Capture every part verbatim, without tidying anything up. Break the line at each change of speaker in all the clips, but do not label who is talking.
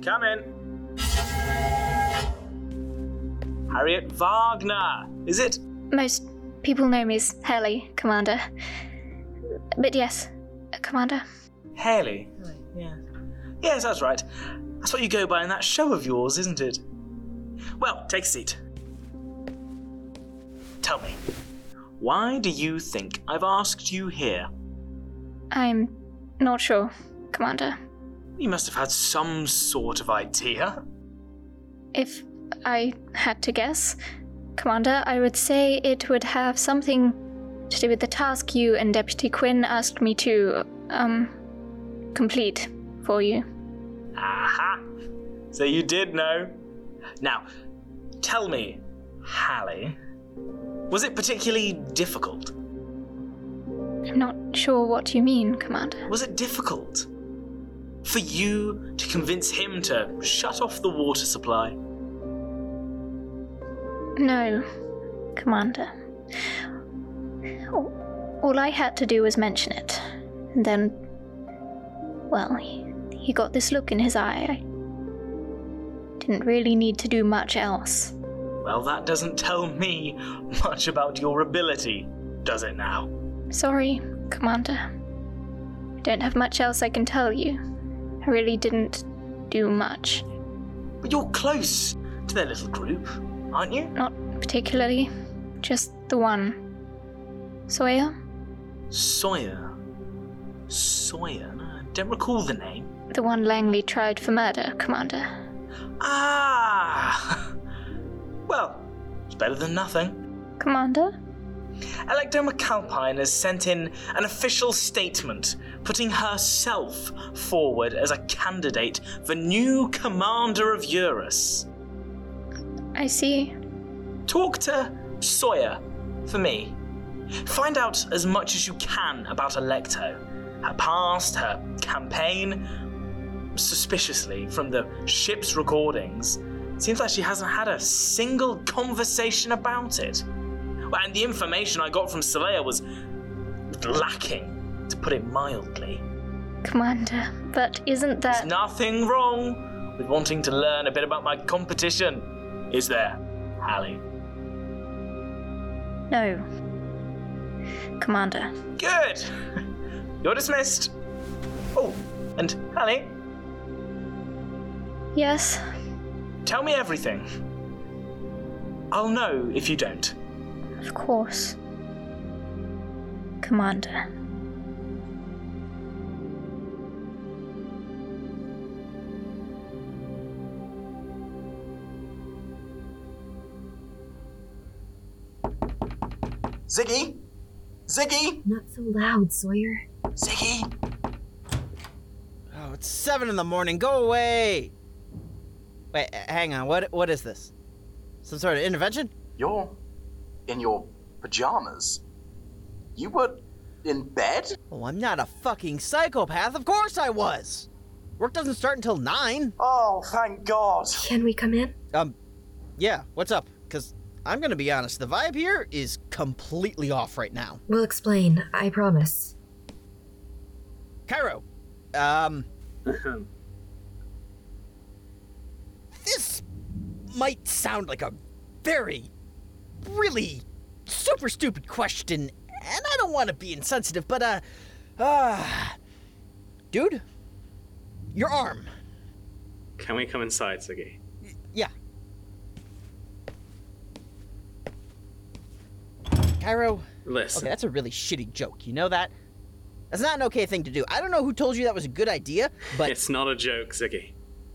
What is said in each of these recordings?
Come in. Harriet Wagner, is it?
Most people know me as Haley, Commander. But yes, Commander.
Haley? Yeah. Yes, that's right. That's what you go by in that show of yours, isn't it? Well, take a seat. Tell me, why do you think I've asked you here?
I'm not sure, Commander.
You must have had some sort of idea.
If I had to guess, Commander, I would say it would have something to do with the task you and Deputy Quinn asked me to, um, complete for you.
Aha! So you did know. Now, tell me, Hallie, was it particularly difficult?
I'm not sure what you mean, Commander.
Was it difficult for you to convince him to shut off the water supply?
No, Commander. All, all I had to do was mention it. And then, well, he, he got this look in his eye. I didn't really need to do much else.
Well, that doesn't tell me much about your ability, does it now?
Sorry, Commander. I don't have much else I can tell you. I really didn't do much.
But you're close to their little group, aren't you?
Not particularly. Just the one. Sawyer?
Sawyer? Sawyer? No, I don't recall the name.
The one Langley tried for murder, Commander.
Ah! Well, it's better than nothing.
Commander?
Electo McAlpine has sent in an official statement putting herself forward as a candidate for new commander of Eurus.
I see.
Talk to Sawyer for me. Find out as much as you can about Electo, her past, her campaign. Suspiciously, from the ship's recordings, it seems like she hasn't had a single conversation about it. And the information I got from Saleya was lacking, to put it mildly.
Commander, but isn't that...
There's nothing wrong with wanting to learn a bit about my competition, is there, Hallie?
No. Commander.
Good! You're dismissed. Oh, and Hallie?
Yes?
Tell me everything. I'll know if you don't.
Of course. Commander.
Ziggy? Ziggy?
Not so loud, Sawyer.
Ziggy?
Oh, it's seven in the morning. Go away! Wait, hang on. What? What is this? Some sort of intervention?
You're in your pajamas? You were in bed?
Oh, I'm not a fucking psychopath. Of course I was! Work doesn't start until nine.
Oh, thank God.
Can we come in?
Um, yeah, what's up? Because I'm gonna be honest, the vibe here is completely off right now.
We'll explain, I promise.
Cairo, um... this might sound like a very, really super stupid question, and I don't want to be insensitive, but, uh, uh, dude, your arm.
Can we come inside, Ziggy?
Y- yeah. Cairo.
Listen.
Okay, that's a really shitty joke, you know that? That's not an okay thing to do. I don't know who told you that was a good idea, but...
It's not a joke, Ziggy.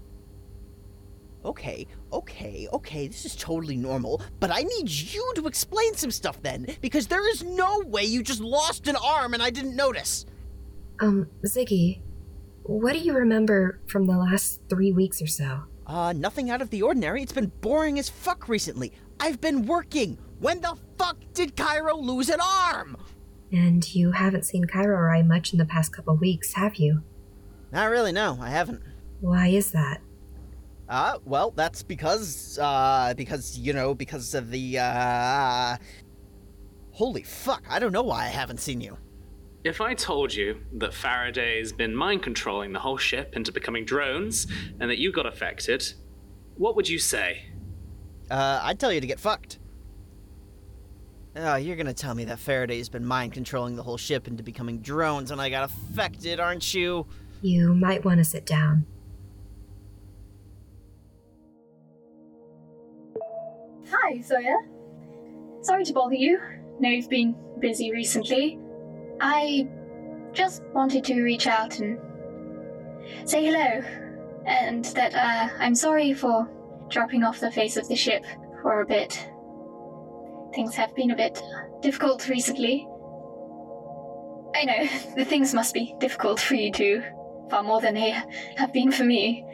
Okay, okay, okay, this is totally normal, but I need you to explain some stuff then, because there is no way you just lost an arm and I didn't notice.
Um, Ziggy, what do you remember from the last three weeks or so?
Uh, nothing out of the ordinary. It's been boring as fuck recently. I've been working. When the fuck did Cairo lose an arm?
And you haven't seen Cairo Rai much in the past couple weeks, have you?
Not really, no, I haven't.
Why is that?
Uh, well, that's because, uh, because, you know, because of the, uh... Holy fuck, I don't know why I haven't seen you.
If I told you that Faraday's been mind controlling the whole ship into becoming drones, and that you got affected, what would you say?
Uh, I'd tell you to get fucked. Oh, you're gonna tell me that Faraday's been mind controlling the whole ship into becoming drones and I got affected, aren't you?
You might want to sit down.
Hi, Sawyer. Sorry to bother you. Know you've been busy recently. I just wanted to reach out and say hello, and that uh, I'm sorry for dropping off the face of the ship for a bit. Things have been a bit difficult recently. I know, the things must be difficult for you too, far more than they have been for me.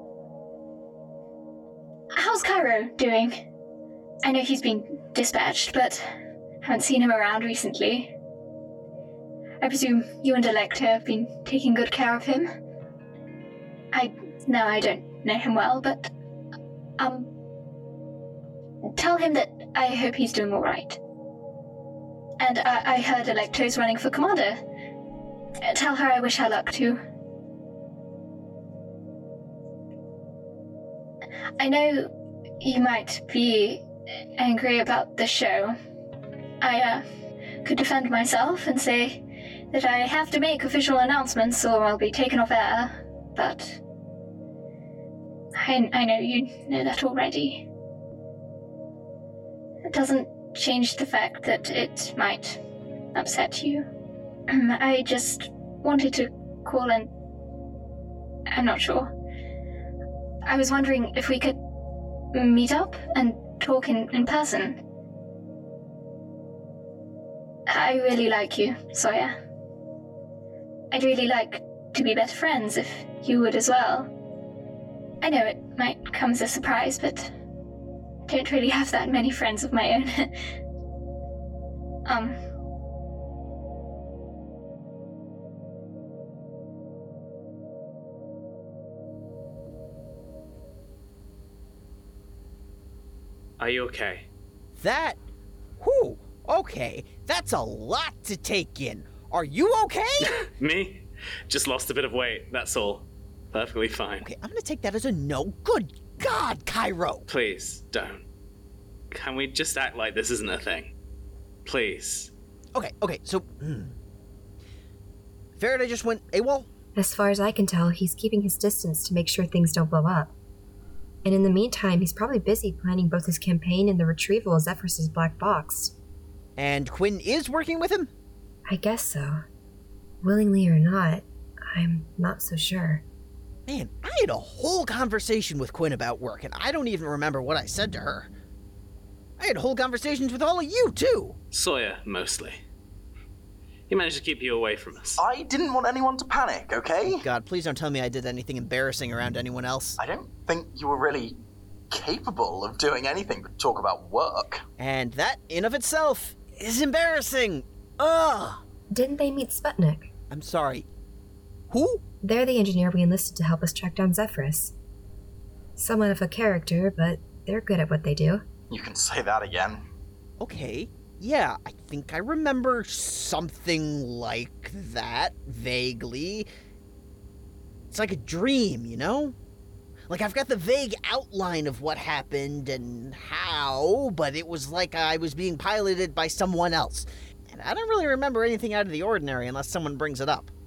How's Cairo doing? I know he's been dispatched, but haven't seen him around recently. I presume you and Alecto have been taking good care of him? I no, I don't know him well, but um, tell him that I hope he's doing all right. And I, I heard Alecto's running for commander. Tell her I wish her luck too. I know you might be angry about the show. I uh, could defend myself and say that I have to make official announcements or I'll be taken off air, but I, I know you know that already. It doesn't change the fact that it might upset you. I just wanted to call and... I'm not sure. I was wondering if we could meet up and talk in, in person. I really like you, Sawyer. I'd really like to be better friends if you would as well. I know it might come as a surprise, but I don't really have that many friends of my own. um...
Are you okay?
That? Whew, okay, that's a lot to take in. Are you okay?
Me? Just lost a bit of weight, that's all. Perfectly fine.
Okay, I'm gonna take that as a no. Good God, Cairo!
Please, don't. Can we just act like this isn't a thing? Please.
Okay, okay, so... Hmm. Faraday just went AWOL?
As far as I can tell, he's keeping his distance to make sure things don't blow up. And in the meantime, he's probably busy planning both his campaign and the retrieval of Zephyrus' black box.
And Quinn is working with him?
I guess so. Willingly or not, I'm not so sure.
Man, I had a whole conversation with Quinn about work, and I don't even remember what I said to her. I had whole conversations with all of you, too.
Sawyer, mostly. He managed to keep you away from us.
I didn't want anyone to panic, okay?
God, please don't tell me I did anything embarrassing around anyone else.
I don't think you were really capable of doing anything but talk about work.
And that, in of itself, is embarrassing. Ugh!
Didn't they meet Sputnik?
I'm sorry. Who?
They're the engineer we enlisted to help us track down Zephyrus. Somewhat of a character, but they're good at what they do.
You can say that again.
Okay. Yeah, I think I remember something like that, vaguely. It's like a dream, you know? Like, I've got the vague outline of what happened and how, but it was like I was being piloted by someone else. And I don't really remember anything out of the ordinary unless someone brings it up.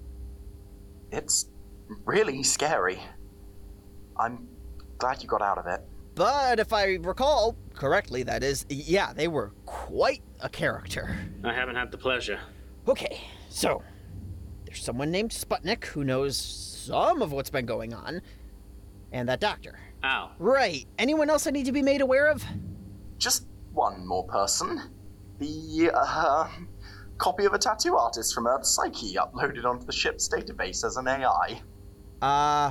It's really scary. I'm glad you got out of it.
But if I recall correctly, that is, yeah, they were quite a character.
I haven't had the pleasure.
Okay, so there's someone named Sputnik who knows some of what's been going on, and that doctor.
Al.
Right. Anyone else I need to be made aware of?
Just one more person. The, uh, copy of a tattoo artist from Earth Psyche uploaded onto the ship's database as an A I.
Uh...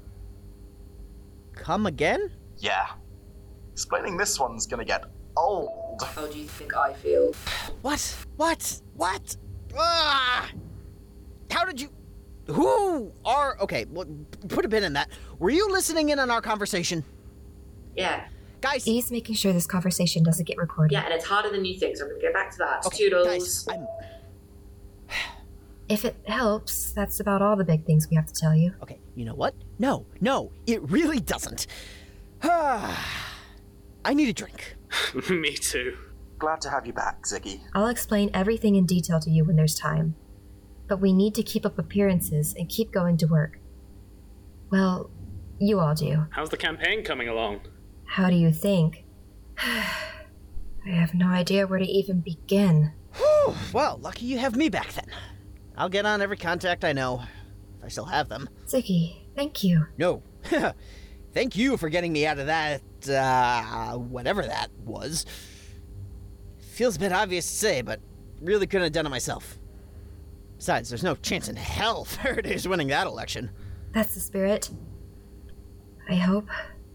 Come again?
Yeah. Explaining this one's gonna get old.
How do you think I feel?
What? What? What? Ah! How did you... Who are... Okay, well, put a pin in that. Were you listening in on our conversation?
Yeah.
Guys...
He's making sure this conversation doesn't get recorded.
Yeah, and it's harder than you think, so I'm gonna get back to that.
Okay,
Toodles.
guys, I'm...
If it helps, that's about all the big things we have to tell you.
Okay, you know what? No, no, it really doesn't. I need a drink.
Me too.
Glad to have you back, Ziggy.
I'll explain everything in detail to you when there's time. But we need to keep up appearances and keep going to work. Well, you all do.
How's the campaign coming along?
How do you think? I have no idea where to even begin.
Whew, well, lucky you have me back then. I'll get on every contact I know, if I still have them.
Ziggy, thank you.
No. Thank you for getting me out of that, uh, whatever that was. Feels a bit obvious to say, but really couldn't have done it myself. Besides, there's no chance in hell Faraday's winning that election.
That's the spirit. I hope.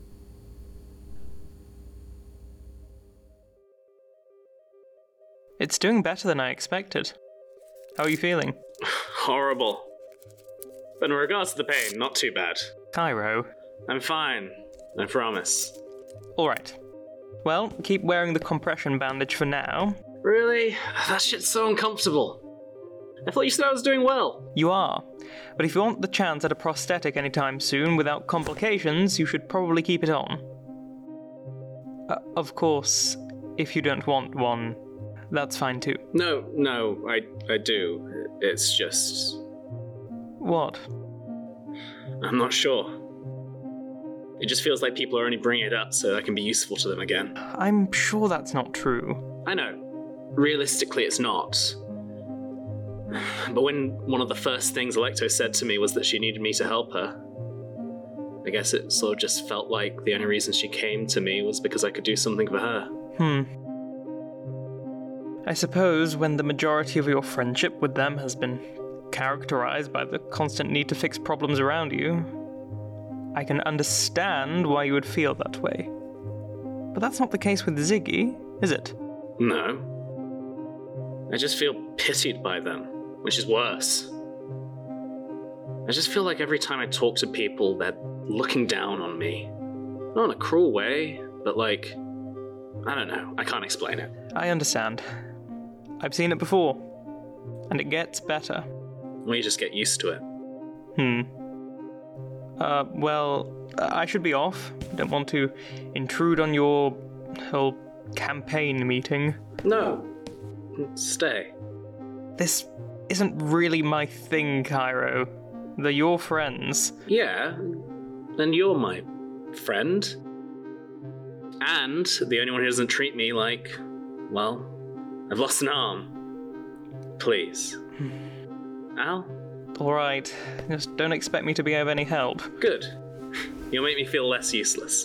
It's doing better than I expected. How are you feeling?
Horrible. But in regards to the pain, not too bad.
Cairo.
I'm fine. I promise.
Alright. Well, keep wearing the compression bandage for now.
Really? That shit's so uncomfortable. I thought you said I was doing well.
You are. But if you want the chance at a prosthetic anytime soon without complications, you should probably keep it on. Uh, of course, if you don't want one, that's fine too.
No, no, I, I do. It's just...
What?
I'm not sure. It just feels like people are only bringing it up so I can be useful to them again.
I'm sure that's not true.
I know. Realistically, it's not. But when one of the first things Alecto said to me was that she needed me to help her, I guess it sort of just felt like the only reason she came to me was because I could do something for her.
Hmm. I suppose when the majority of your friendship with them has been characterized by the constant need to fix problems around you, I can understand why you would feel that way. But that's not the case with Ziggy, is it?
No. I just feel pitied by them, which is worse. I just feel like every time I talk to people, they're looking down on me. Not in a cruel way, but like, I don't know, I can't explain it.
I understand. I've seen it before, and it gets better.
Well, you just get used to it.
Hmm. Uh, well, I should be off. I don't want to intrude on your whole campaign meeting.
No. Stay.
This isn't really my thing, Cairo. They're your friends.
Yeah, and you're my friend. And the only one who doesn't treat me like, well, I've lost an arm. Please. Al?
Alright, just don't expect me to be of any help.
Good. You'll make me feel less useless.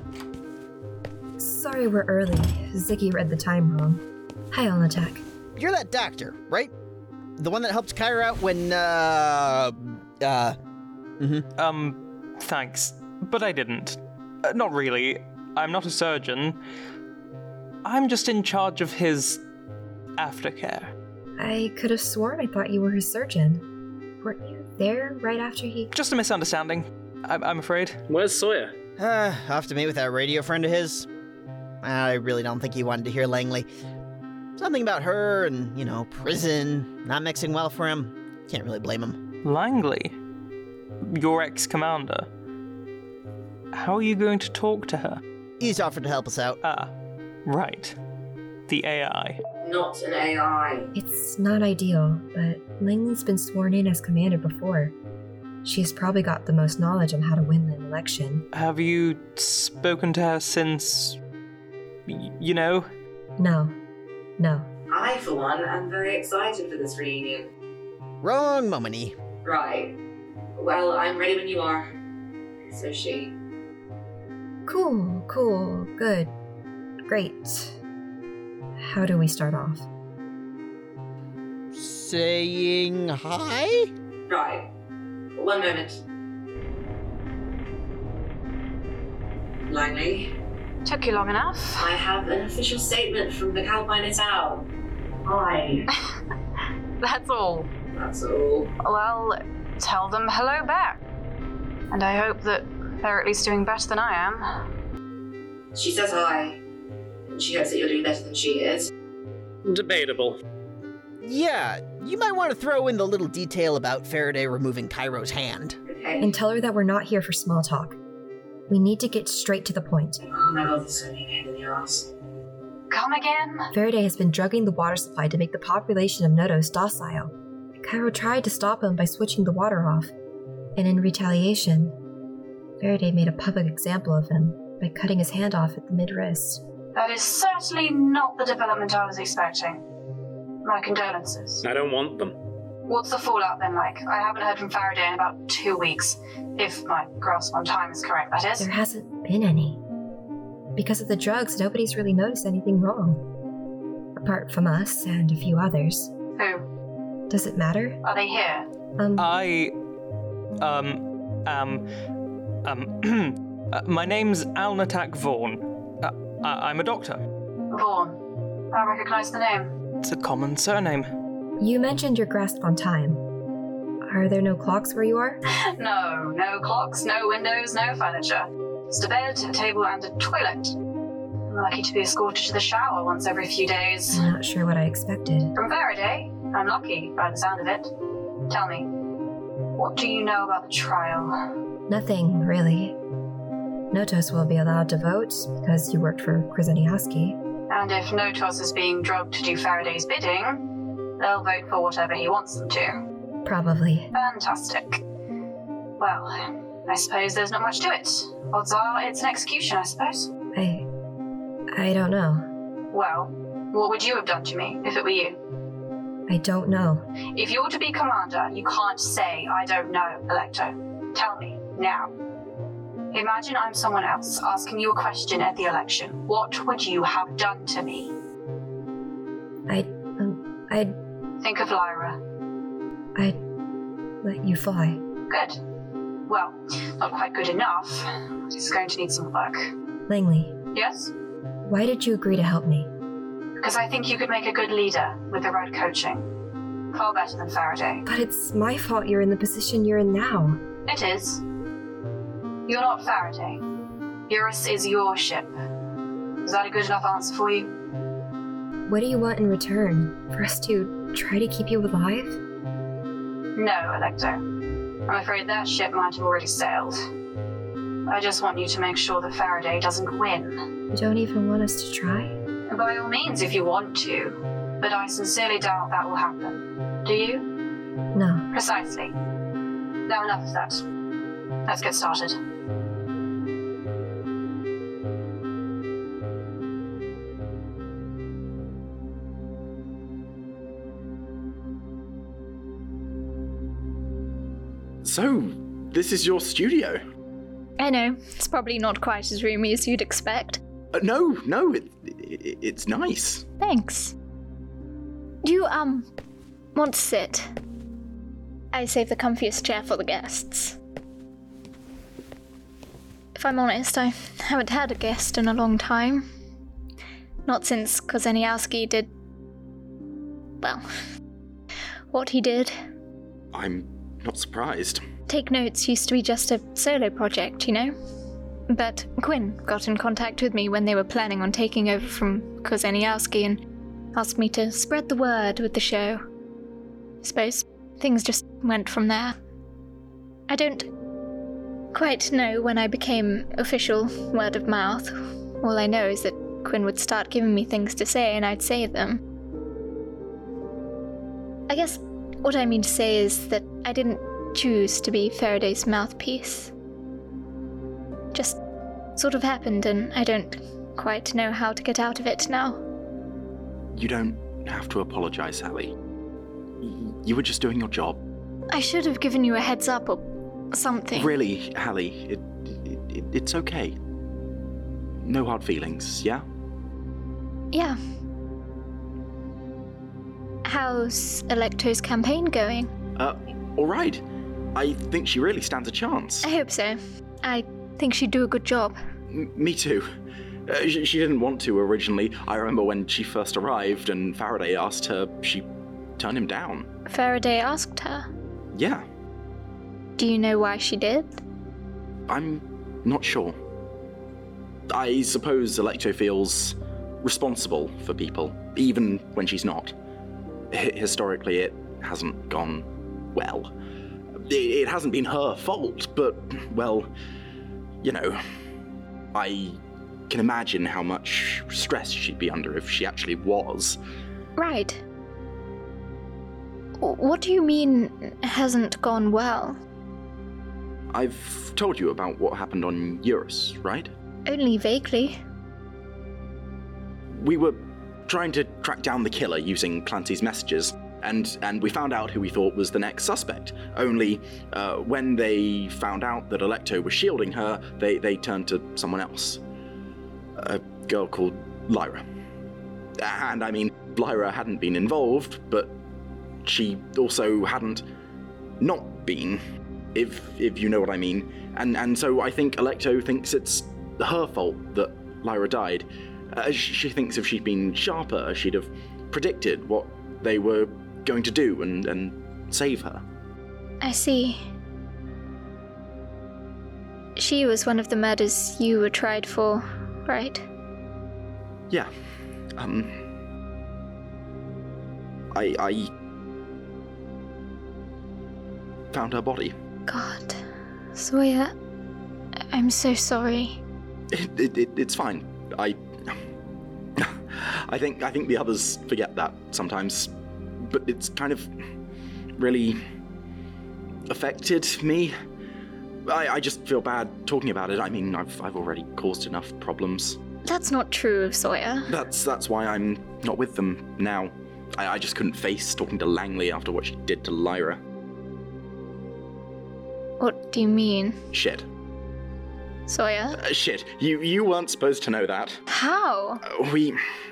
Sorry we're early. Ziggy read the time wrong. Hi, on attack.
You're that doctor, right? The one that helped Kyra out when, uh... Uh... Mm-hmm.
Um, thanks. But I didn't. Uh, not really. I'm not a surgeon. I'm just in charge of his aftercare.
I could have sworn I thought you were his surgeon. Weren't you there right after he...
Just a misunderstanding, I- I'm afraid.
Where's Sawyer?
Uh, off to meet with that radio friend of his. I really don't think he wanted to hear Langley. Something about her and, you know, prison, not mixing well for him. Can't really blame him.
Langley? Your ex-commander? How are you going to talk to her?
He's offered to help us out.
Ah, right. The A I.
Not an A I.
It's not ideal, but Langley's been sworn in as commander before. She's probably got the most knowledge on how to win an election.
Have you spoken to her since... y- you know?
No. No.
I, for one, am very excited for this reunion.
Wrong, Momony.
Right. Well, I'm ready when you are. So she.
Cool, cool, good. Great. How do we start off?
Saying hi?
Right. One moment. Langley,
Took you long enough.
I have an official statement from the Calpine Town. Hi.
That's all.
That's all.
Well, tell them hello back. And I hope that they're at least doing better than I am.
She says hi. And she hopes that you're doing better than she is.
Debatable.
yeah, you might want to throw in the little detail about Faraday removing Cairo's hand.
Okay.
And tell her that we're not here for small talk. We need to get straight to the point.
Oh my god, this is so pain in the ass.
Come again?
Faraday has been drugging the water supply to make the population of Nodos docile. Cairo tried to stop him by switching the water off. And in retaliation, Faraday made a public example of him by cutting his hand off at the mid-wrist.
That is certainly not the development I was expecting. My condolences.
I don't want them.
What's the fallout been like? I haven't heard from Faraday in about two weeks. If my grasp on time is correct, that is.
There hasn't been any. Because of the drugs, nobody's really noticed anything wrong. Apart from us and a few others.
Who?
Does it matter?
Are they here?
Um,
I. Um. Um. Um. uh, my name's Alnatak Vaughn. Uh, I- I'm a doctor.
Vaughn. I recognize the name.
It's a common surname.
you mentioned your grasp on time. Are there no clocks where you are?
No, no clocks, no windows, no furniture. Just a bed, a table, and a toilet. I'm lucky to be escorted to the shower once every few days.
I'm not sure what I expected.
From Faraday, I'm lucky by the sound of it. Tell me, what do you know about the trial?
Nothing, really. Notos will be allowed to vote because you worked for Krasniaski.
And if Notos is being drugged to do Faraday's bidding, they'll vote for whatever he wants them to.
Probably.
Fantastic. Well, I suppose there's not much to it. Odds are it's an execution, I suppose.
I... I don't know.
Well, what would you have done to me if it were you?
I don't know.
If you're to be commander, you can't say, I don't know, Electo. Tell me, now. Imagine I'm someone else asking you a question at the election. What would you have done to me?
I'd... Um, I'd...
Think of Lyra.
I'd... let you fly.
Good. Well, not quite good enough. It's going to need some work.
Langley,
Yes?
why did you agree to help me?
Because I think you could make a good leader with the right coaching. Far better than Faraday.
But it's my fault you're in the position you're in now.
It is. You're not Faraday. Eurus is your ship. Is that a good enough answer for you?
What do you want in return? For us to try to keep you alive?
No, Electo. I'm afraid that ship might have already sailed. I just want you to make sure that Faraday doesn't win.
You don't even want us to try?
By all means, if you want to. But I sincerely doubt that will happen. Do you?
No.
Precisely. Now enough of that. Let's get started.
So, this is your studio?
I know, it's probably not quite as roomy as you'd expect.
Uh, no, no, it, it, it's nice.
Thanks. Do you, um, want to sit? I saved the comfiest chair for the guests. If I'm honest, I haven't had a guest in a long time. Not since Kozeniowski did... well, what he did.
I'm not surprised.
Take Notes used to be just a solo project, you know? But Quinn got in contact with me when they were planning on taking over from Kozeniowski and asked me to spread the word with the show. I suppose things just went from there. I don't quite know when I became official word of mouth. All I know is that Quinn would start giving me things to say and I'd say them. I guess what I mean to say is that I didn't choose to be Faraday's mouthpiece. Just sort of happened and I don't quite know how to get out of it now.
You don't have to apologize, Sally. You were just doing your job.
I should have given you a heads up or something.
Really, Hallie, it, it, it, it's okay. No hard feelings, yeah?
Yeah. How's Electo's campaign going?
Uh, alright. I think she really stands a chance.
I hope so. I think she'd do a good job.
M- me too. Uh, she, she didn't want to originally. I remember when she first arrived and Faraday asked her, she turned him down.
Faraday asked her?
Yeah.
Do you know why she did?
I'm not sure. I suppose Electo feels responsible for people, even when she's not. H- historically, it hasn't gone well. It, it hasn't been her fault, but, well, you know, I can imagine how much stress she'd be under if she actually was.
Right. What do you mean, hasn't gone well?
I've told you about what happened on Eurus, right?
Only vaguely.
We were trying to track down the killer using Clancy's messages, and, and we found out who we thought was the next suspect. Only, uh, when they found out that Alecto was shielding her, they, they turned to someone else. A girl called Lyra. And I mean, Lyra hadn't been involved, but she also hadn't not been, if if you know what I mean. And and so I think Alecto thinks it's her fault that Lyra died. Uh, she thinks if she'd been sharper, she'd have predicted what they were going to do and, and save her.
I see. She was one of the murders you were tried for, right?
Yeah. Um... I... I... found her body.
God. Sawyer, I'm so sorry.
It, it, it, it's fine. I... I think I think the others forget that sometimes, but it's kind of really affected me. I, I just feel bad talking about it. I mean, I've I've already caused enough problems.
That's not true, Sawyer.
That's that's why I'm not with them now. I, I just couldn't face talking to Langley after what she did to Lyra.
What do you mean?
Shit.
Sawyer?
Uh, shit. You you weren't supposed to know that.
How?
Uh, we,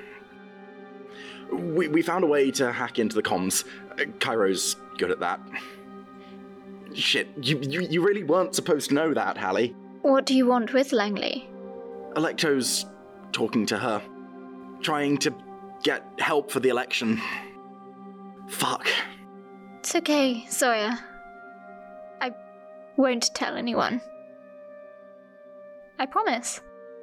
we we found a way to hack into the comms. Uh, Cairo's good at that. Shit. You, you you really weren't supposed to know that, Hallie.
What do you want with Langley?
Alecto's talking to her, trying to get help for the election. Fuck.
It's okay, Sawyer. I won't tell anyone. I promise.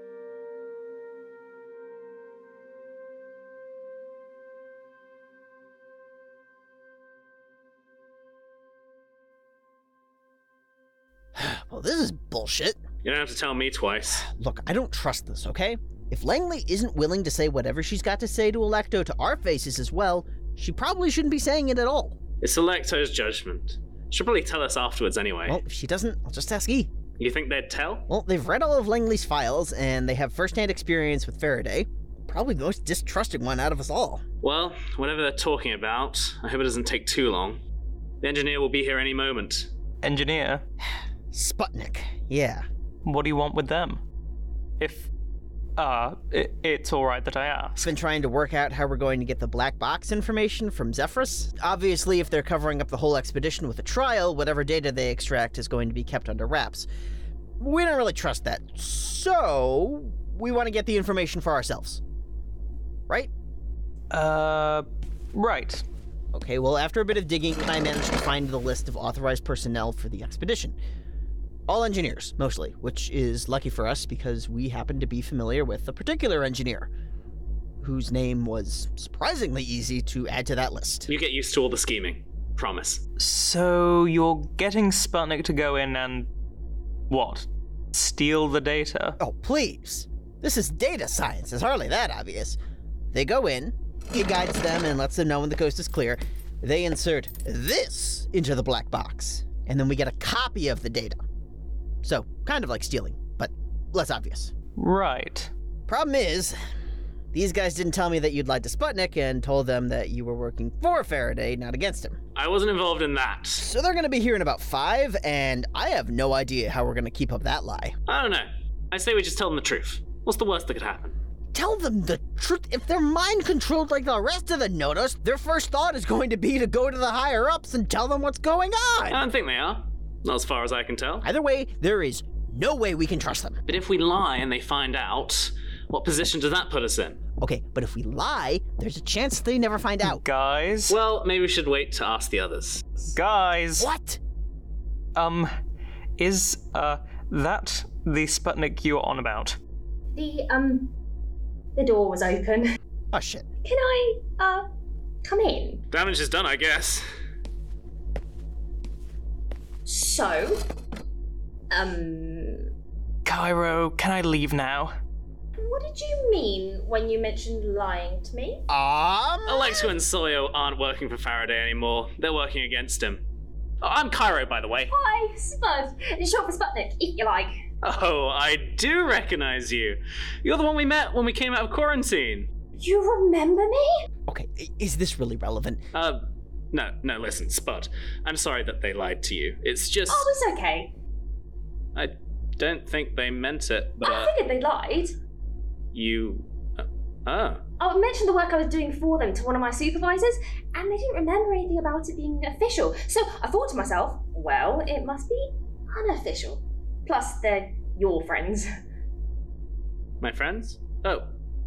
Well, this is bullshit.
You don't have to tell me twice.
Look, I don't trust this, okay? If Langley isn't willing to say whatever she's got to say to Alecto to our faces as well, she probably shouldn't be saying it at all.
It's Alecto's judgment. She'll probably tell us afterwards anyway.
Well, if she doesn't, I'll just ask E.
You think they'd tell?
Well, they've read all of Langley's files, and they have first-hand experience with Faraday. Probably the most distrusting one out of us all.
Well, whatever they're talking about, I hope it doesn't take too long. The engineer will be here any moment.
Engineer?
Sputnik, yeah.
What do you want with them? If, uh, it, it's alright that I ask.
Been trying to work out how we're going to get the black box information from Zephyrus. Obviously, if they're covering up the whole expedition with a trial, whatever data they extract is going to be kept under wraps. We don't really trust that, so we want to get the information for ourselves. Right?
Uh, right.
Okay, well, after a bit of digging, I managed to find the list of authorized personnel for the expedition. All engineers, mostly, which is lucky for us because we happen to be familiar with a particular engineer, whose name was surprisingly easy to add to that list.
You get used to all the scheming. Promise.
So you're getting Sputnik to go in and... what? Steal the data?
Oh, please. This is data science. It's hardly that obvious. They go in, it guides them and lets them know when the coast is clear. They insert this into the black box, and then we get a copy of the data. So, kind of like stealing, but less obvious.
Right.
Problem is, these guys didn't tell me that you'd lied to Sputnik and told them that you were working for Faraday, not against him.
I wasn't involved in that.
So they're gonna be here in about five, and I have no idea how we're gonna keep up that lie.
I don't know. I say we just tell them the truth. What's the worst that could happen?
Tell them the truth. If they're mind-controlled like the rest of the Nodos, their first thought is going to be to go to the higher-ups and tell them what's going on.
I don't think they are. Not as far as I can tell.
Either way, there is no way we can trust them.
But if we lie and they find out, what position does that put us in?
Okay, but if we lie, there's a chance they never find out.
Guys?
Well, maybe we should wait to ask the others.
Guys!
What?
Um, is, uh, that the Sputnik you're on about?
The, um, the door was open.
Oh, shit.
Can I, uh, come in.
Damage is done, I guess.
So, um,
Cairo, can I leave now?
what did you mean when you mentioned lying to me?
Um.
Alexo and Sawyer aren't working for Faraday anymore. They're working against him. Oh, I'm Cairo, by the way.
Hi, Spud. It's short for Sputnik, if you like.
Oh, I do recognize you. You're the one we met when we came out of quarantine.
You remember me?
Okay, i- is this really relevant?
Uh, no, no, listen, Spud. I'm sorry that they lied to you. It's just...
Oh, it's okay.
I don't think they meant it, but...
I
Uh,
figured they lied.
you... Uh, oh.
I mentioned the work I was doing for them to one of my supervisors, and they didn't remember anything about it being official. So I thought to myself, well, it must be unofficial. Plus, they're your friends.
My friends? Oh.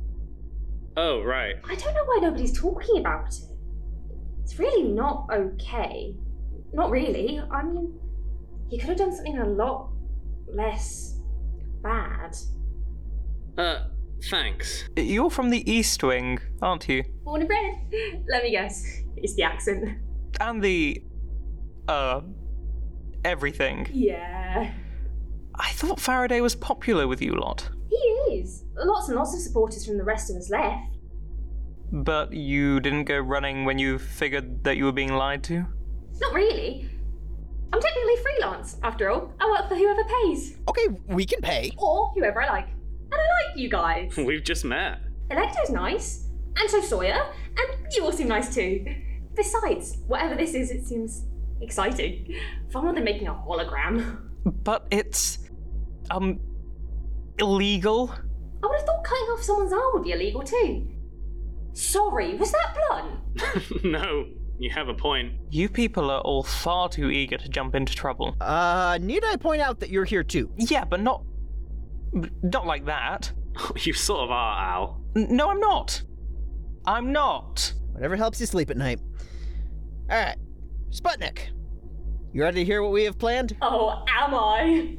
Oh, right.
I don't know why nobody's talking about it. It's really not okay. Not really. I mean, you could have done something a lot less bad.
Uh, thanks.
You're from the East Wing, aren't you?
Born and bred. Let me guess. It's the accent.
And the... uh... everything.
Yeah.
I thought Faraday was popular with you lot.
He is. Lots and lots of supporters from the rest of us left.
But you didn't go running when you figured that you were being lied to?
Not really. I'm technically freelance, after all. I work for whoever pays.
Okay, we can pay.
Or whoever I like. And I like you guys.
We've just met.
Electo's nice. And so Sawyer. And you all seem nice too. Besides, whatever this is, it seems exciting. Far more than making a hologram.
But it's... um... illegal?
I would have thought cutting off someone's arm would be illegal too. Sorry, was that blunt?
No, you have a point.
You people are all far too eager to jump into trouble.
Uh, need I point out that you're here too?
Yeah, but not... not like that.
You sort of are, Al.
N- no, I'm not. I'm not.
Whatever helps you sleep at night. Alright, Sputnik. You ready to hear what we have planned?
Oh, am I?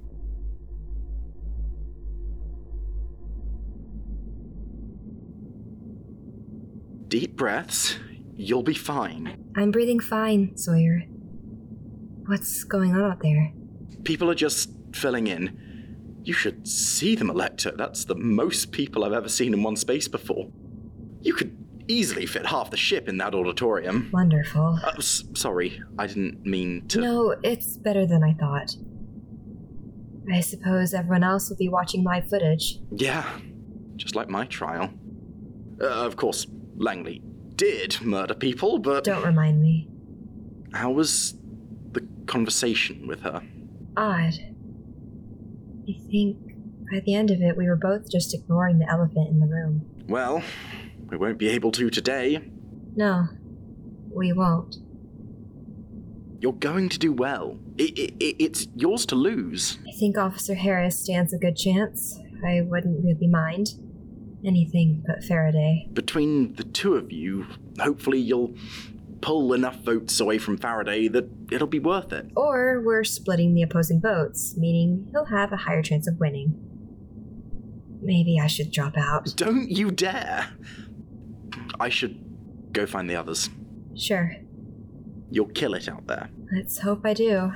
Deep breaths. You'll be fine.
I'm breathing fine, Sawyer. What's going on out there?
People are just filling in. You should see them, Electo. That's the most people I've ever seen in one space before. You could easily fit half the ship in that auditorium.
Wonderful.
Uh, s- sorry, I didn't mean to...
No, it's better than I thought. I suppose everyone else will be watching live footage.
Yeah, just like my trial. Uh, of course, Langley did murder people, but...
Don't remind me.
How was the conversation with her?
Odd. I think by the end of it, we were both just ignoring the elephant in the room.
Well, we won't be able to today.
No, we won't.
You're going to do well. It, it, it, it's yours to lose.
I think Officer Harris stands a good chance. I wouldn't really mind. Anything but Faraday.
Between the two of you, hopefully you'll pull enough votes away from Faraday that it'll be worth it.
Or we're splitting the opposing votes, meaning he'll have a higher chance of winning. Maybe I should drop out.
Don't you dare! I should go find the others.
Sure.
You'll kill it out there.
Let's hope I do.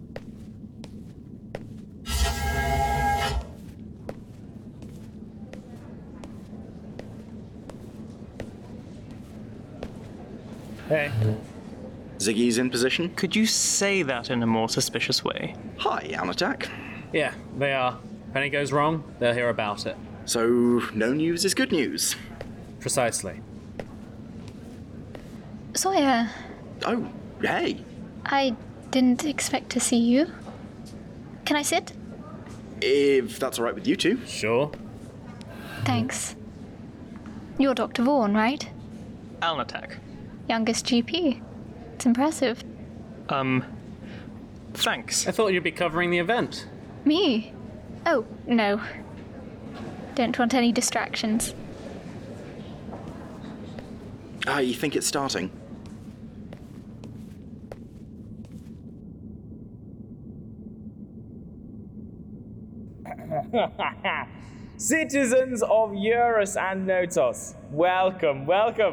Hey.
Ziggy's in position?
Could you say that in a more suspicious way?
Hi, Anatak.
Yeah, they are. If anything goes wrong, they'll hear about it.
So, no news is good news.
Precisely.
Sawyer,
Oh, hey.
I didn't expect to see you. Can I sit?
If that's alright with you two.
Sure.
Thanks. You're Doctor Vaughan, right?
Alnatak.
Youngest G P. It's impressive.
Um, thanks.
I thought you'd be covering the event.
Me? Oh, no. Don't want any distractions.
Ah, you think it's starting?
Citizens of Eurus and Notos, welcome, welcome.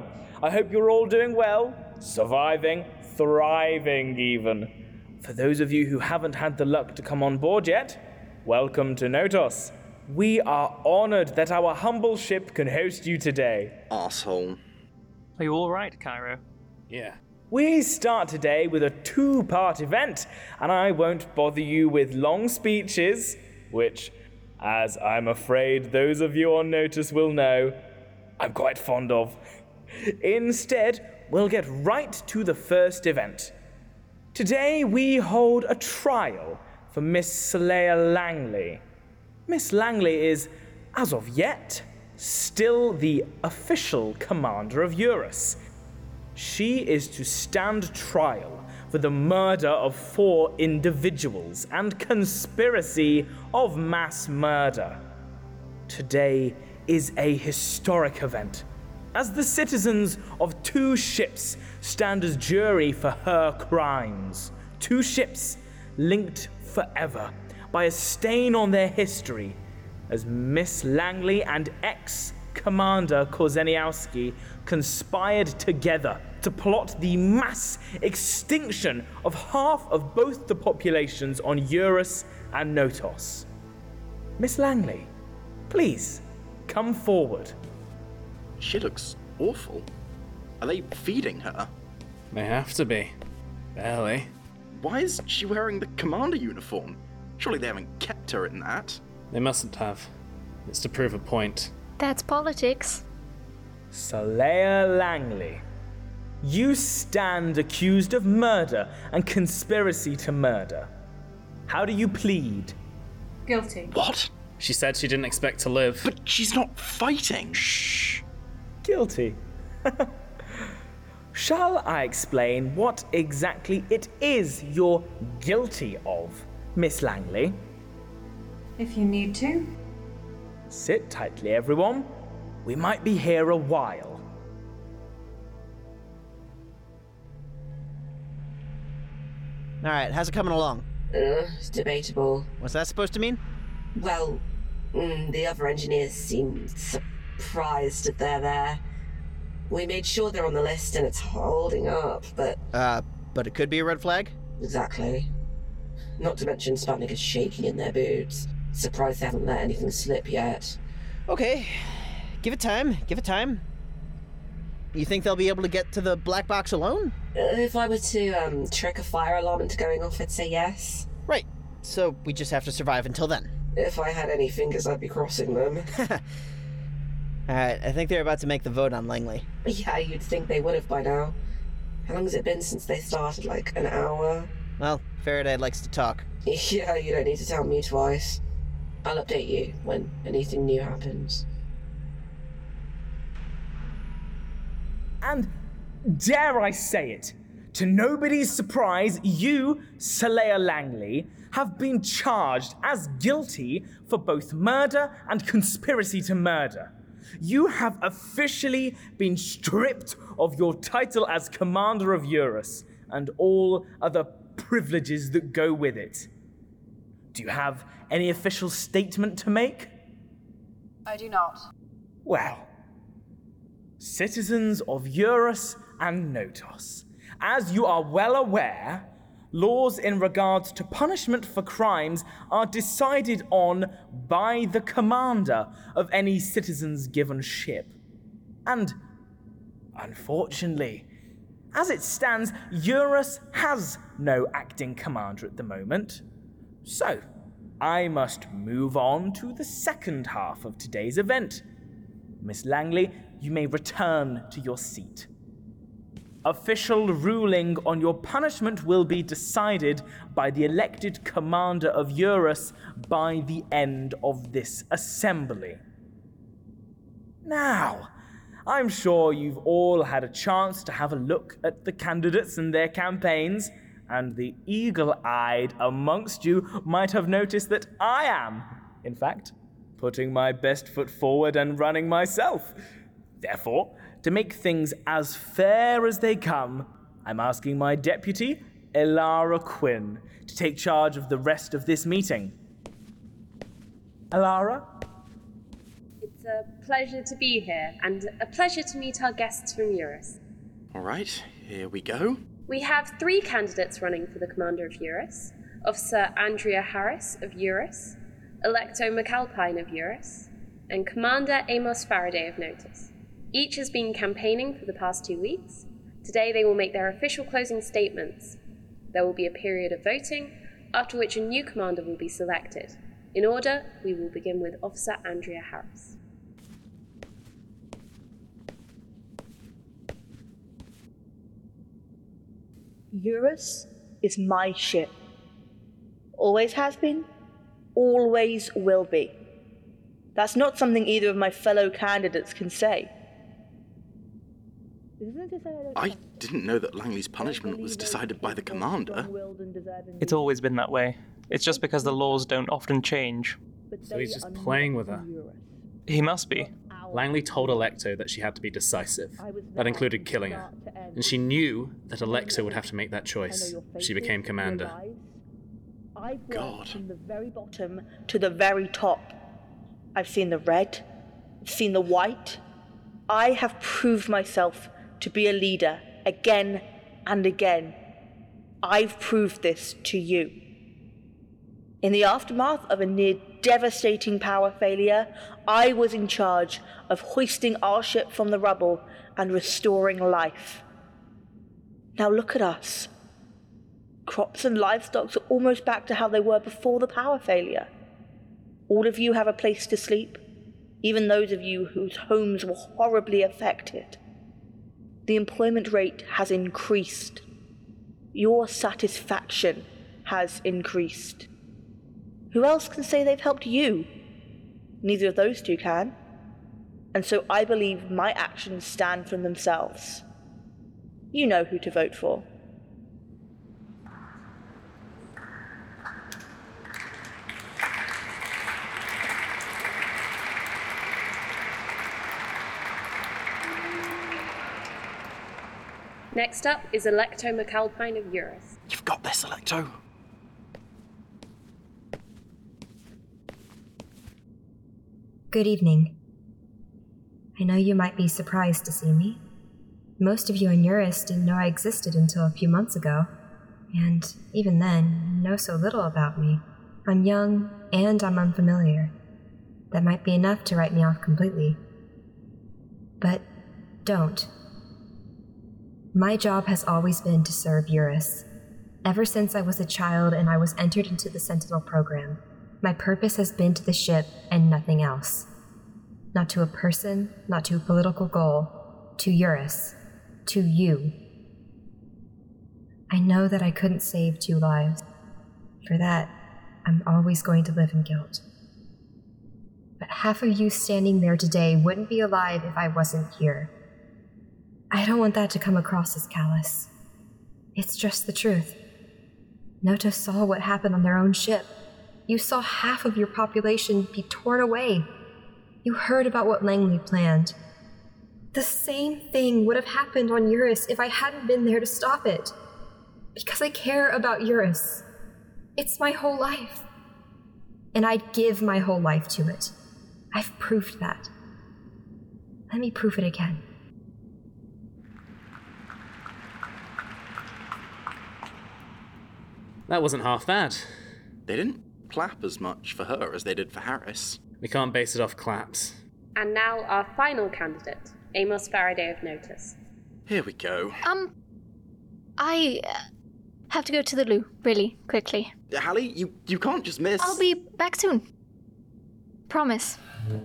I hope you're all doing well, surviving, thriving even. For those of you who haven't had the luck to come on board yet, welcome to Notos. We are honored that our humble ship can host you today.
Asshole.
Are you alright, Cairo?
Yeah.
We start today with a two-part event, and I won't bother you with long speeches, which, as I'm afraid those of you on Notos will know, I'm quite fond of. Instead, we'll get right to the first event. Today we hold a trial for Miss Saleya Langley. Miss Langley is, as of yet, still the official commander of Eurus. She is to stand trial for the murder of four individuals and conspiracy of mass murder. Today is a historic event, as the citizens of two ships stand as jury for her crimes. Two ships linked forever by a stain on their history, as Miss Langley and ex-Commander Korzeniowski conspired together to plot the mass extinction of half of both the populations on Eurus and Notos. Miss Langley, please, come forward.
She looks awful. Are they feeding her?
They have to be. Barely.
Why is she wearing the commander uniform? Surely they haven't kept her in that.
They mustn't have. It's to prove a point.
That's politics.
Saleya Langley, you stand accused of murder and conspiracy to murder. How do you plead?
Guilty.
What?
She said she didn't expect to live.
But she's not fighting. Shh.
Guilty. Shall I explain what exactly it is you're guilty of, Miss Langley?
If you need to.
Sit tightly, everyone. We might be here a while.
Alright, how's it coming along?
Uh, it's debatable.
What's that supposed to mean?
Well, mm, the other engineers seem surprised that they're there. We made sure they're on the list and it's holding up, but...
Uh, but it could be a red flag?
Exactly. Not to mention Sputnik is shaking in their boots. Surprised they haven't let anything slip yet.
Okay. Give it time. Give it time. You think they'll be able to get to the black box alone?
Uh, if I were to um, trick a fire alarm into going off, I'd say yes.
Right. So we just have to survive until then.
If I had any fingers, I'd be crossing them.
Alright, I think they're about to make the vote on Langley.
Yeah, you'd think they would have by now. How long has it been since they started? Like an hour?
Well, Faraday likes to talk.
Yeah, you don't need to tell me twice. I'll update you when anything new happens.
And dare I say it, to nobody's surprise, you, Saleya Langley, have been charged as guilty for both murder and conspiracy to murder. You have officially been stripped of your title as Commander of Eurus and all other privileges that go with it. Do you have any official statement to make?
I do not.
Well, citizens of Eurus and Notos, as you are well aware, laws in regards to punishment for crimes are decided on by the commander of any citizen's given ship. And, unfortunately, as it stands, Eurus has no acting commander at the moment. So, I must move on to the second half of today's event. Miss Langley, you may return to your seat. Official ruling on your punishment will be decided by the elected commander of Eurus by the end of this assembly. Now, I'm sure you've all had a chance to have a look at the candidates and their campaigns, and the eagle-eyed amongst you might have noticed that I am, in fact, putting my best foot forward and running myself. Therefore, to make things as fair as they come, I'm asking my deputy, Elara Quinn, to take charge of the rest of this meeting. Elara?
It's
It's a pleasure to be here, and a pleasure to meet our guests from Eurus.
All right, here we go.
We have three candidates running for the Commander of Eurus: Officer Andrea Harris of Eurus, Electo McAlpine of Eurus, and Commander Amos Faraday of Notus. Each has been campaigning for the past two weeks. Today they will make their official closing statements. There will be a period of voting, after which a new commander will be selected. In order, we will begin with Officer Andrea Harris.
Eurus is my ship. Always has been, always will be. That's not something either of my fellow candidates can say.
I didn't know that Langley's punishment was decided by the commander.
It's always been that way. It's just because the laws don't often change.
So he's just playing with her.
He must be.
Langley told Electo that she had to be decisive. That included killing her. And she knew that Electo would have to make that choice. She became commander.
God.
From the very bottom to the very top. I've seen the red. I've seen the white. I have proved myself to be a leader again and again. I've proved this to you. In the aftermath of a near devastating power failure, I was in charge of hoisting our ship from the rubble and restoring life. Now look at us. Crops and livestock are almost back to how they were before the power failure. All of you have a place to sleep, even those of you whose homes were horribly affected. The employment rate has increased. Your satisfaction has increased. Who else can say they've helped you? Neither of those two can. And so I believe my actions stand for themselves. You know who to vote for.
Next up is Electo McAlpine of Eurus.
You've got this, Electo.
Good evening. I know you might be surprised to see me. Most of you on Eurus didn't know I existed until a few months ago, and even then, know so little about me. I'm young, and I'm unfamiliar. That might be enough to write me off completely. But don't. My job has always been to serve Eurus. Ever since I was a child and I was entered into the Sentinel program, my purpose has been to the ship and nothing else. Not to a person, not to a political goal, to Eurus, to you. I know that I couldn't save two lives. For that, I'm always going to live in guilt. But half of you standing there today wouldn't be alive if I wasn't here. I don't want that to come across as callous. It's just the truth. Notos saw what happened on their own ship. You saw half of your population be torn away. You heard about what Langley planned. The same thing would have happened on Eurus if I hadn't been there to stop it. Because I care about Eurus. It's my whole life. And I'd give my whole life to it. I've proved that. Let me prove it again.
That wasn't half bad.
They didn't clap as much for her as they did for Harris.
We can't base it off claps.
And now our final candidate, Amos Faraday of Notus.
Here we go.
Um, I uh, have to go to the loo, really, quickly.
Hallie, you, you can't just miss.
I'll be back soon. Promise.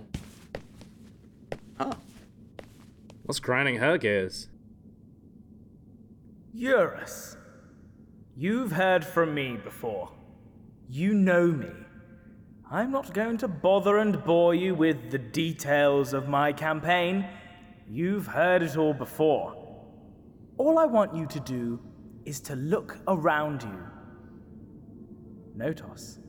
Huh.
What's grinding her gears?
Eurus. You've heard from me before. You know me. I'm not going to bother and bore you with the details of my campaign. You've heard it all before. All I want you to do is to look around you. Notos.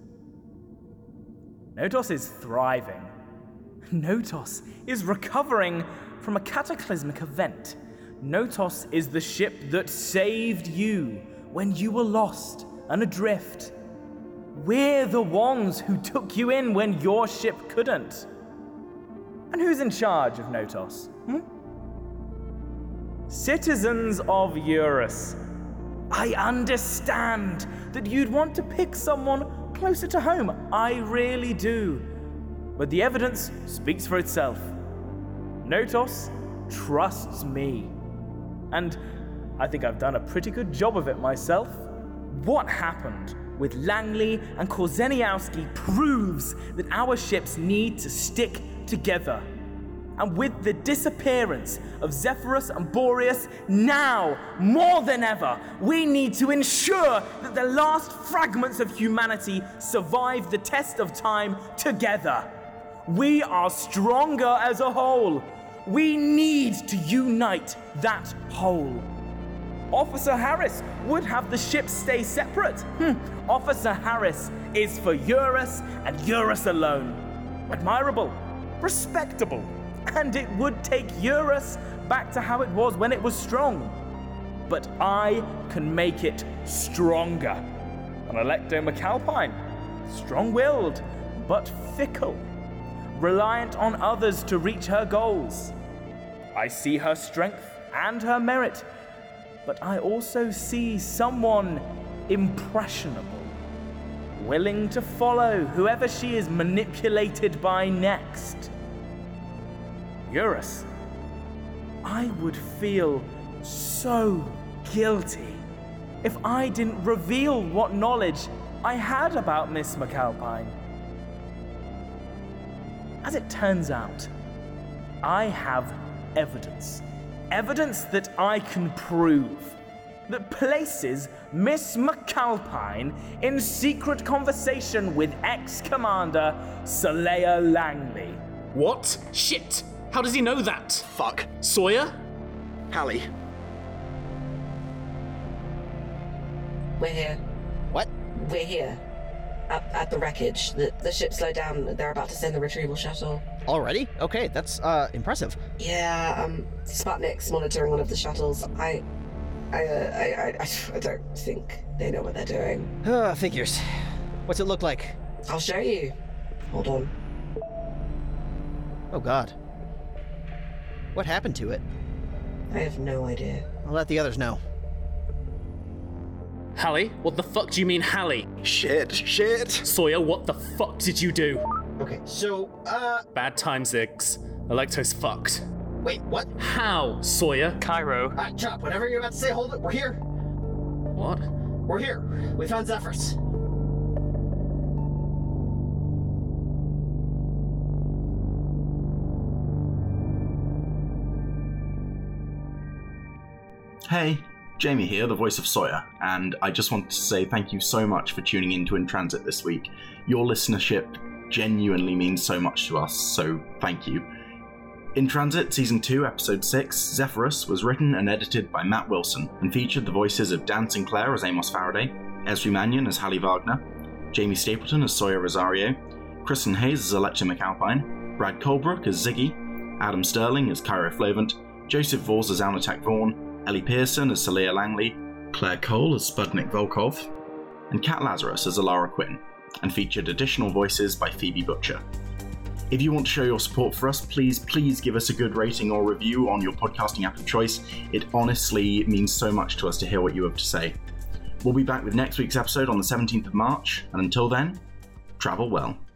Notos is thriving. Notos is recovering from a cataclysmic event. Notos is the ship that saved you when you were lost and adrift. We're the ones who took you in when your ship couldn't. And who's in charge of Notos? Hmm? Citizens of Eurus. I understand that you'd want to pick someone closer to home. I really do. But the evidence speaks for itself. Notos trusts me. And I think I've done a pretty good job of it myself. What happened with Langley and Korzeniowski proves that our ships need to stick together. And with the disappearance of Zephyrus and Boreas, now, more than ever, we need to ensure that the last fragments of humanity survive the test of time together. We are stronger as a whole. We need to unite that whole. Officer Harris would have the ships stay separate. Hm. Officer Harris is for Eurus and Eurus alone. Admirable, respectable, and it would take Eurus back to how it was when it was strong. But I can make it stronger. An Alecto McAlpine, strong-willed, but fickle, reliant on others to reach her goals. I see her strength and her merit, but I also see someone impressionable, willing to follow whoever she is manipulated by next. Eurus, I would feel so guilty if I didn't reveal what knowledge I had about Miss McAlpine. As it turns out, I have evidence. Evidence that I can prove that places Miss McAlpine in secret conversation with ex-commander Saleya Langley.
What? Shit! How does he know that?
Fuck.
Sawyer?
Hallie.
We're here.
What?
We're here. At, at the wreckage. The, the ship slowed down. They're about to send the retrieval shuttle.
Already? Okay, that's uh impressive.
Yeah, um, Sputnik's monitoring one of the shuttles. I, I, uh, I, I, I don't think they know what they're doing.
Uh, figures. What's it look like?
I'll show you. Hold on.
Oh God. What happened to it?
I have no idea.
I'll let the others know.
Hallie? What the fuck do you mean, Hallie?
Shit, shit.
Sawyer, what the fuck did you do?
Okay, so, uh...
Bad time, Ziggs. Electo's fucked.
Wait, what?
How, Sawyer?
Cairo.
Uh, Chop, whatever you're about to say, hold it. We're here.
What?
We're here. We found Zephyrus.
Hey, Jamie here, the voice of Sawyer, and I just want to say thank you so much for tuning in to In Transit this week. Your listenership genuinely means so much to us, so thank you. In Transit Season two, Episode six, Zephyrus, was written and edited by Matt Wilson and featured the voices of Dan Sinclair as Amos Faraday, Esri Mannion as Hallie Wagner, Jamie Stapleton as Sawyer Rosario, Kristen Hayes as Alecto McAlpine, Brad Colebrook as Ziggy, Adam Sterling as Cairo Flovent, Joseph Vors as Alnatak Vaughn, Ellie Pearson as Saleya Langley, Claire Cole as Sputnik Volkov, and Kat Lazarus as Alara Quinn, and featured additional voices by Phoebe Butcher. If you want to show your support for us, please, please give us a good rating or review on your podcasting app of choice. It honestly means so much to us to hear what you have to say. We'll be back with next week's episode on the seventeenth of March, and until then, travel well.